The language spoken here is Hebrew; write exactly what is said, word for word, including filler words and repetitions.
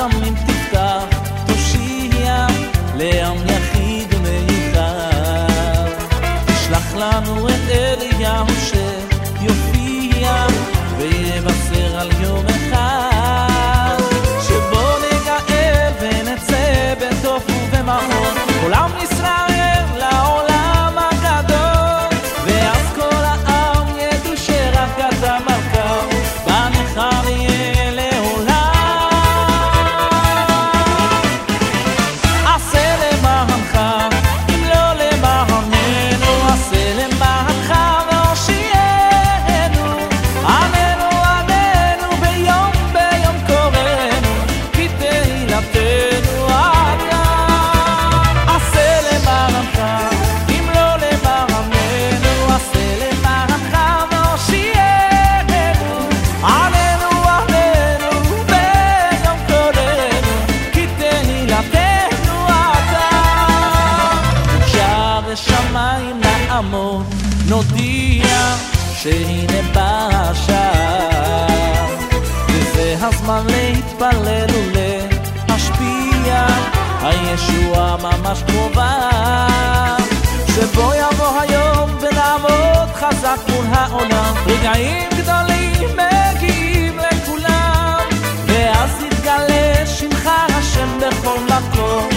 רחמים תפתח, תושיע לעם יחיד ומיוחד. תשלח לנו את אליהו שיופיע ויבשר על יום אחד, שבו נגאל ונצא בטוב ובמאור כל עם ישראל לעולם הגדול. ואז כל העם ידעו שרק אתה מלכה, בנך יהיה לעולם. עשה למענך אם לא למעננו, עשה למענך והושיענו. עננו עננו ביום ביום קוראנו, כי תהילתנו אתה. עשה למענך אם לא למעננו, עשה למענך והושיענו. עננו עננו ביום קוראנו, כי תהילתנו אתה. שער השמיים נעמוד, נודיע שהנה בא השעה, וזה הזמן להתפלל ולהשפיע, הישועה ממש קרובה. שבו יבוא היום ונעמוד חזק מול העולם, רגעים גדולים מגיעים לכולם, ואז יתגלה שמך השם בכל מקום.